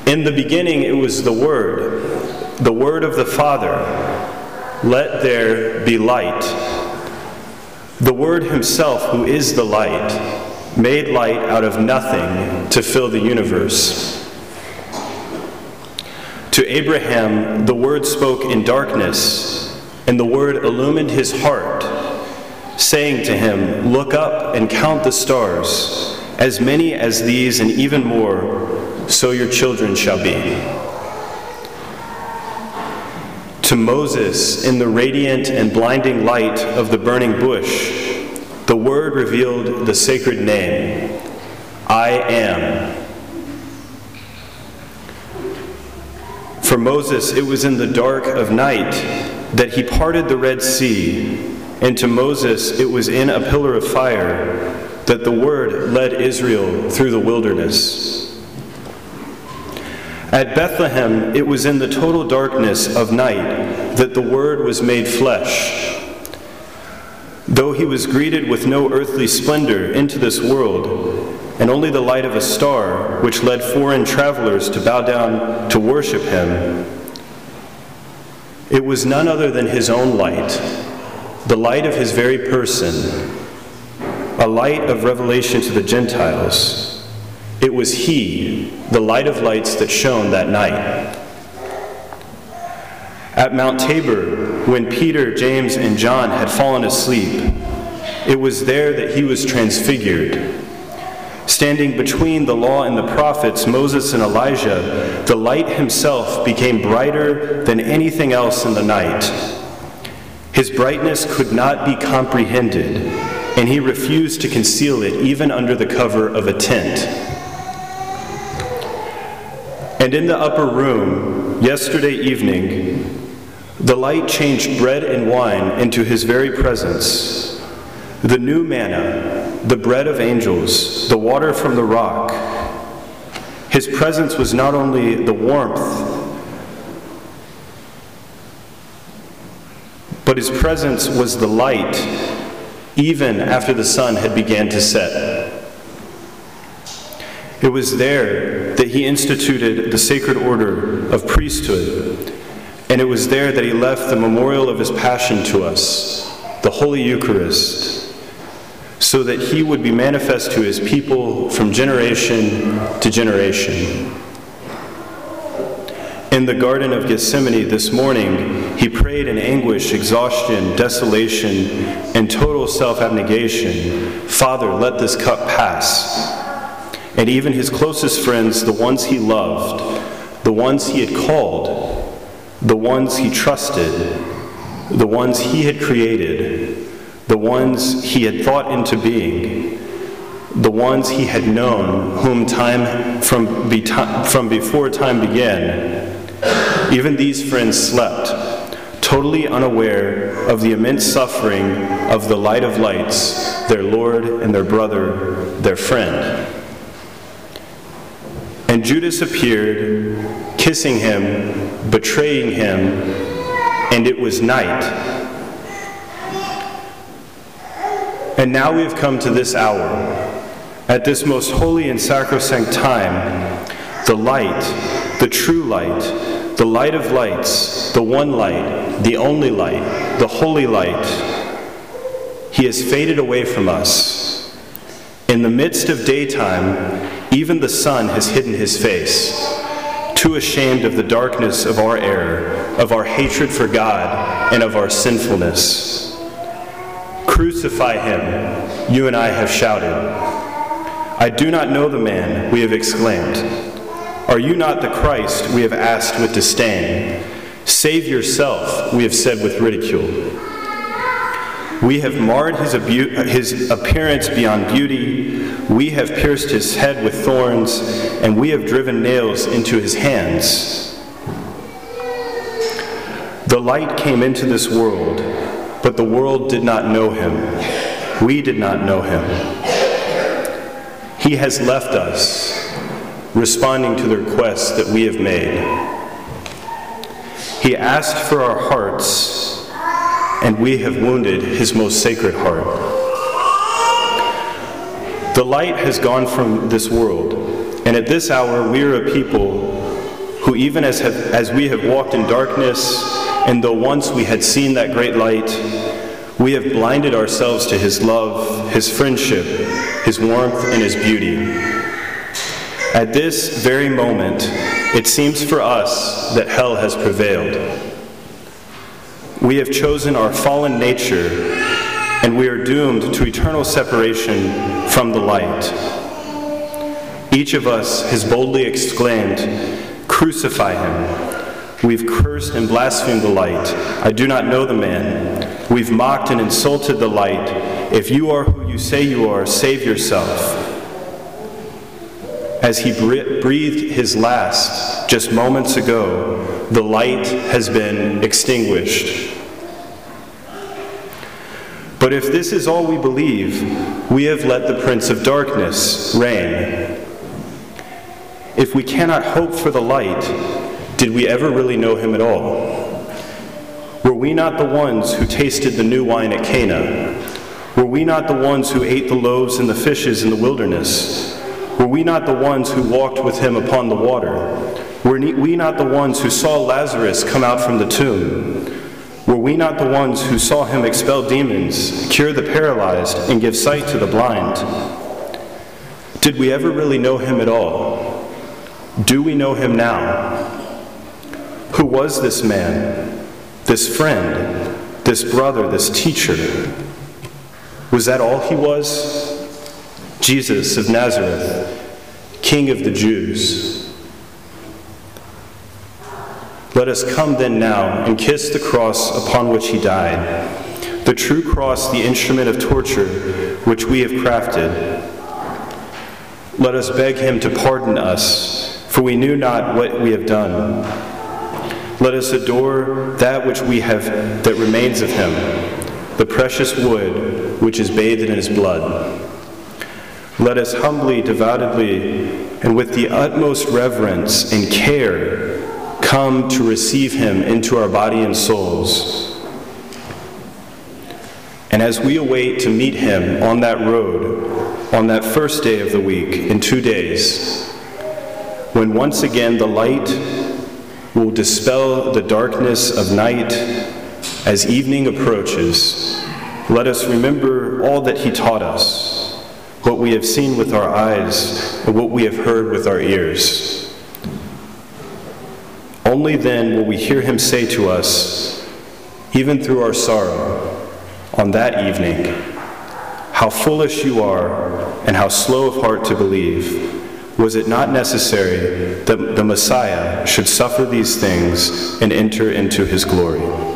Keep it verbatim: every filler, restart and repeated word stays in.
In the beginning it was the Word, the Word of the Father. Let there be light. The Word himself, who is the light, made light out of nothing to fill the universe. To Abraham the Word spoke in darkness, and the Word illumined his heart, saying to him, "Look up and count the stars, as many as these and even more, so your children shall be." To Moses, in the radiant and blinding light of the burning bush, the Word revealed the sacred name, "I am." For Moses, it was in the dark of night that he parted the Red Sea, and to Moses it was in a pillar of fire that the Word led Israel through the wilderness. At Bethlehem, it was in the total darkness of night that the Word was made flesh. Though he was greeted with no earthly splendor into this world, and only the light of a star, which led foreign travelers to bow down to worship him, it was none other than his own light, the light of his very person, a light of revelation to the Gentiles. It was he, the light of lights, that shone that night. At Mount Tabor, when Peter, James, and John had fallen asleep, it was there that he was transfigured. Standing between the law and the prophets, Moses and Elijah, the light himself became brighter than anything else in the night. His brightness could not be comprehended, and he refused to conceal it even under the cover of a tent. And in the upper room, yesterday evening, the light changed bread and wine into his very presence. The new manna, the bread of angels, the water from the rock. His presence was not only the warmth, but his presence was the light, even after the sun had begun to set. It was there that he instituted the sacred order of priesthood, and it was there that he left the memorial of his passion to us, the Holy Eucharist, so that he would be manifest to his people from generation to generation. In the Garden of Gethsemane this morning, he prayed in anguish, exhaustion, desolation, and total self-abnegation, "Father, let this cup pass." And even his closest friends, the ones he loved, the ones he had called, the ones he trusted, the ones he had created, the ones he had thought into being, the ones he had known, whom time from, be from before time began, even these friends slept, totally unaware of the immense suffering of the light of lights, their Lord and their brother, their friend. And Judas appeared, kissing him, betraying him, and it was night. And now we have come to this hour. At this most holy and sacrosanct time, the light, the true light, the light of lights, the one light, the only light, the holy light, he has faded away from us. In the midst of daytime, even the sun has hidden his face, too ashamed of the darkness of our error, of our hatred for God, and of our sinfulness. "Crucify him," you and I have shouted. "I do not know the man," we have exclaimed. "Are you not the Christ?" we have asked with disdain. "Save yourself," we have said with ridicule. We have marred his, abu- his appearance beyond beauty. We have pierced his head with thorns, and we have driven nails into his hands. The light came into this world, but the world did not know him. We did not know him. He has left us, responding to the requests that we have made. He asked for our hearts, and we have wounded his most sacred heart. The light has gone from this world, and at this hour we are a people who even as, have, as we have walked in darkness, and though once we had seen that great light, we have blinded ourselves to his love, his friendship, his warmth, and his beauty. At this very moment, it seems for us that hell has prevailed. We have chosen our fallen nature, and we are doomed to eternal separation from the light. Each of us has boldly exclaimed, "Crucify him." We've cursed and blasphemed the light. "I do not know the man." We've mocked and insulted the light. "If you are who you say you are, save yourself." As he breathed his last just moments ago, the light has been extinguished. But if this is all we believe, we have let the Prince of Darkness reign. If we cannot hope for the light, did we ever really know him at all? Were we not the ones who tasted the new wine at Cana? Were we not the ones who ate the loaves and the fishes in the wilderness? Were we not the ones who walked with him upon the water? Were we not the ones who saw Lazarus come out from the tomb? Were we not the ones who saw him expel demons, cure the paralyzed, and give sight to the blind? Did we ever really know him at all? Do we know him now? Who was this man, this friend, this brother, this teacher? Was that all he was? Jesus of Nazareth, King of the Jews. Let us come then now and kiss the cross upon which he died, the true cross, the instrument of torture which we have crafted. Let us beg him to pardon us, for we knew not what we have done. Let us adore that which we have that remains of him, the precious wood which is bathed in his blood. Let us humbly, devoutly, and with the utmost reverence and care come to receive him into our body and souls. And as we await to meet him on that road, on that first day of the week, in two days, when once again the light will dispel the darkness of night as evening approaches, let us remember all that he taught us, what we have seen with our eyes, and what we have heard with our ears. Only then will we hear him say to us, even through our sorrow, on that evening, "How foolish you are, and how slow of heart to believe. Was it not necessary that the Messiah should suffer these things and enter into his glory?"